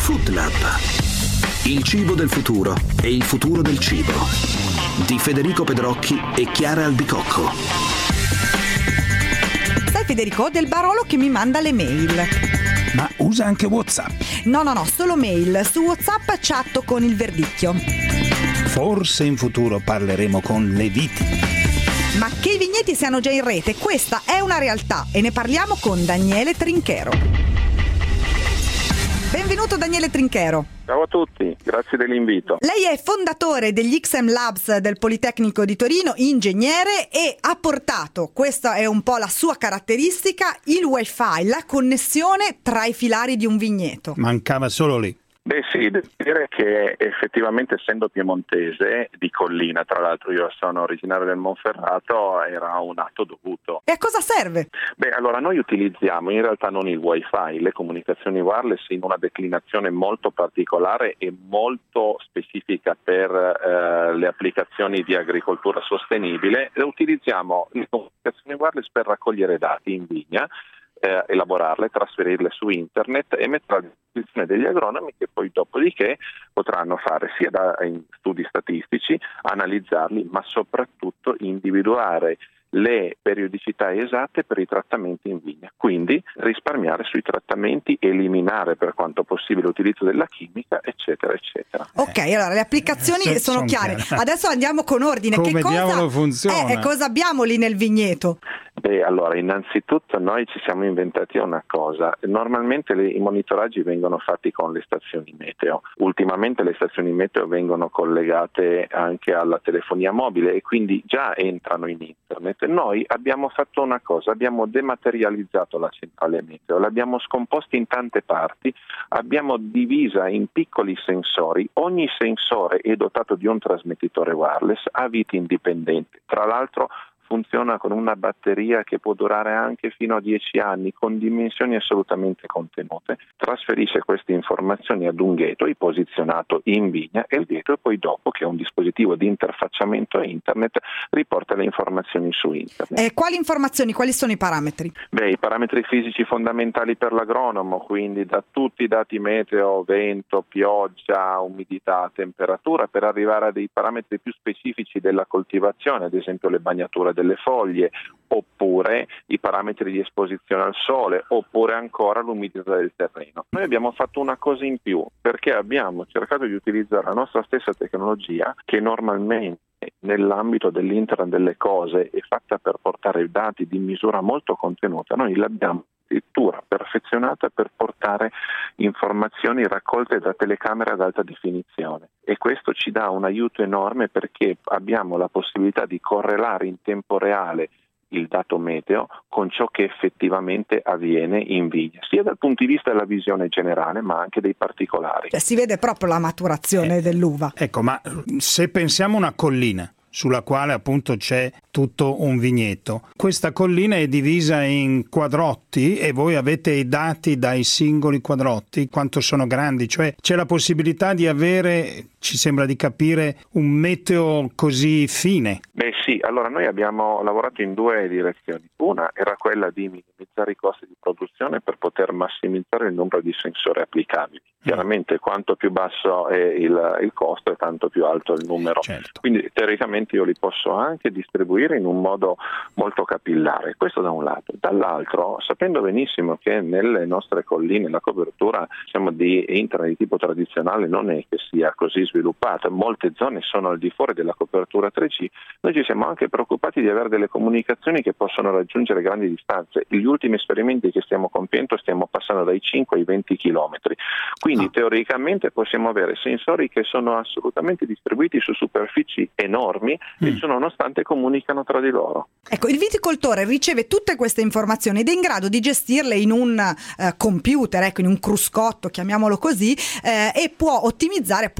Food Lab. Il cibo del futuro e il futuro del cibo. Di Federico Pedrocchi e Chiara Albicocco. Sai Federico, del Barolo che mi manda le mail. Ma usa anche WhatsApp? No, solo mail. Su WhatsApp chatto con il verdicchio. Forse in futuro parleremo con le viti. Ma che i vigneti siano già in rete, questa è una realtà e ne parliamo con Daniele Trinchero. Benvenuto Daniele Trinchero. Ciao a tutti, grazie dell'invito. Lei è fondatore degli XM Labs del Politecnico di Torino, ingegnere, e ha portato, questa è un po' la sua caratteristica, il wifi, la connessione tra i filari di un vigneto. Mancava solo lì. Beh sì, devo dire che effettivamente, essendo piemontese di collina, tra l'altro io sono originario del Monferrato, era un atto dovuto. E a cosa serve? Beh, allora noi utilizziamo in realtà non il wifi, le comunicazioni wireless in una declinazione molto particolare e molto specifica per le applicazioni di agricoltura sostenibile. Utilizziamo le comunicazioni wireless per raccogliere dati in vigna, elaborarle, trasferirle su internet e metterle a disposizione degli agronomi, che poi dopodiché potranno fare sia in studi statistici, analizzarli, ma soprattutto individuare le periodicità esatte per i trattamenti in vigna, quindi risparmiare sui trattamenti, eliminare per quanto possibile l'utilizzo della chimica, eccetera eccetera. Ok, allora le applicazioni sono chiare. Adesso andiamo con ordine. Come che cosa diavolo funziona? Cosa abbiamo lì nel vigneto? Beh, allora innanzitutto noi ci siamo inventati una cosa. Normalmente i monitoraggi vengono fatti con le stazioni meteo. Ultimamente le stazioni meteo vengono collegate anche alla telefonia mobile e quindi già entrano in internet. Noi abbiamo fatto una cosa, abbiamo dematerializzato la centrale meteo, l'abbiamo scomposta in tante parti, abbiamo divisa in piccoli sensori, ogni sensore è dotato di un trasmettitore wireless a vita indipendente, tra l'altro funziona con una batteria che può durare anche fino a 10 anni, con dimensioni assolutamente contenute. Trasferisce queste informazioni ad un gateway posizionato in vigna e il gateway poi dopo, che è un dispositivo di interfacciamento a internet, riporta le informazioni su internet. Quali informazioni? Quali sono i parametri? Beh, i parametri fisici fondamentali per l'agronomo, quindi da tutti i dati meteo, vento, pioggia, umidità, temperatura, per arrivare a dei parametri più specifici della coltivazione, ad esempio le bagnature delle foglie, oppure i parametri di esposizione al sole, oppure ancora l'umidità del terreno. Noi abbiamo fatto una cosa in più, perché abbiamo cercato di utilizzare la nostra stessa tecnologia, che normalmente nell'ambito dell'Internet delle cose è fatta per portare dati di misura molto contenuta. Noi l'abbiamo addirittura perfezionata per portare informazioni raccolte da telecamere ad alta definizione, e questo ci dà un aiuto enorme, perché abbiamo la possibilità di correlare in tempo reale il dato meteo con ciò che effettivamente avviene in vigna, sia dal punto di vista della visione generale ma anche dei particolari. Si vede proprio la maturazione dell'uva. Ecco, ma se pensiamo a una collina sulla quale appunto c'è tutto un vigneto, questa collina è divisa in quadrotti e voi avete i dati dai singoli quadrotti, quanto sono grandi, cioè c'è la possibilità di avere, ci sembra di capire, un meteo così fine. Beh sì, allora noi abbiamo lavorato in due direzioni. Una era quella di minimizzare i costi di produzione per poter massimizzare il numero di sensori applicabili. Chiaramente quanto più basso è il costo e tanto più alto il numero. Certo. Quindi teoricamente io li posso anche distribuire in un modo molto capillare, questo da un lato. Dall'altro, sapendo benissimo che nelle nostre colline la copertura di internet di tipo tradizionale non è che sia così sviluppata, molte zone sono al di fuori della copertura 3G, noi ci siamo anche preoccupati di avere delle comunicazioni che possono raggiungere grandi distanze. Gli ultimi esperimenti che stiamo compiendo stiamo passando dai 5 ai 20 chilometri. Quindi teoricamente possiamo avere sensori che sono assolutamente distribuiti su superfici enormi e nonostante comunicano tra di loro. Ecco, il viticoltore riceve tutte queste informazioni ed è in grado di gestirle in un computer, in un cruscotto, chiamiamolo così, e può ottimizzare, appunto, come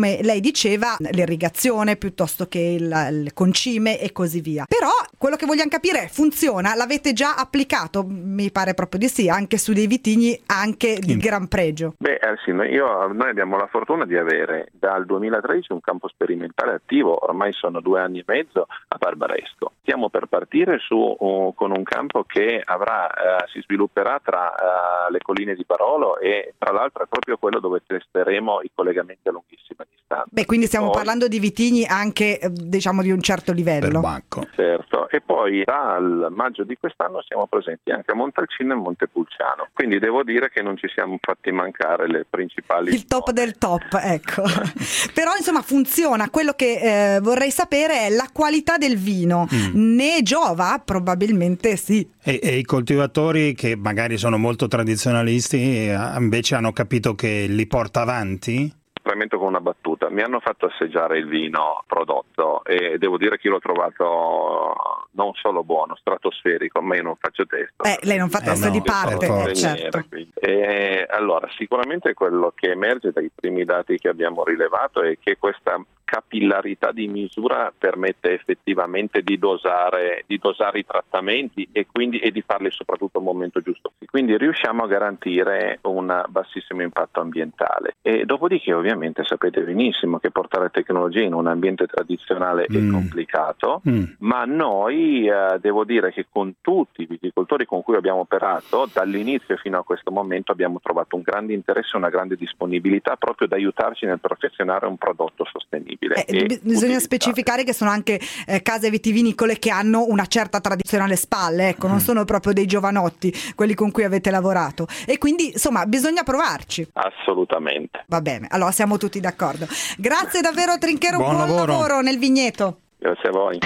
come lei diceva, l'irrigazione piuttosto che il concime e così via. Però quello che vogliamo capire è, funziona? L'avete già applicato? Mi pare proprio di sì, anche su dei vitigni anche di gran pregio. Sì, noi abbiamo la fortuna di avere dal 2013 un campo sperimentale attivo, ormai sono 2 anni e mezzo a Barbaresco. Stiamo per partire con un campo che si svilupperà tra le colline di Barolo, e tra l'altro è proprio quello dove testeremo i collegamenti a lunghissima distanza. Quindi stiamo parlando di vitigni anche diciamo di un certo livello. Perbacco. Certo, e poi dal maggio di quest'anno siamo presenti anche a Montalcino e Montepulciano, quindi devo dire che non ci siamo fatti mancare le principali il top del top, ecco. Però insomma funziona. Quello che vorrei sapere è la qualità del vino. Ne giova? Probabilmente sì. E i coltivatori, che magari sono molto tradizionalisti, invece hanno capito che li porta avanti? Premetto con una battuta: mi hanno fatto assaggiare il vino prodotto e devo dire che io l'ho trovato non solo buono, stratosferico, ma io non faccio testo. Lei non fa testo di parte, certo. Allora, sicuramente quello che emerge dai primi dati che abbiamo rilevato è che questa capillarità di misura permette effettivamente di dosare i trattamenti e di farli soprattutto al momento giusto. Quindi riusciamo a garantire un bassissimo impatto ambientale. E dopodiché ovviamente sapete benissimo che portare tecnologia in un ambiente tradizionale è complicato, ma noi devo dire che con tutti i viticoltori con cui abbiamo operato dall'inizio fino a questo momento abbiamo trovato un grande interesse e una grande disponibilità proprio ad aiutarci nel perfezionare un prodotto sostenibile. Bisogna specificare che sono anche case vitivinicole che hanno una certa tradizione alle spalle, ecco, non sono proprio dei giovanotti quelli con cui avete lavorato, e quindi insomma bisogna provarci. Assolutamente. Va bene, allora siamo tutti d'accordo. Grazie davvero Trinchero, buon lavoro nel vigneto. Grazie a voi.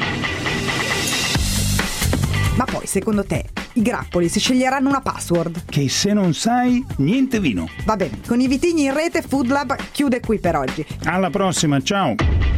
Ma poi, secondo te, i grappoli si sceglieranno una password? Che se non sai, niente vino. Va bene, con i vitigni in rete Food Lab chiude qui per oggi. Alla prossima, ciao!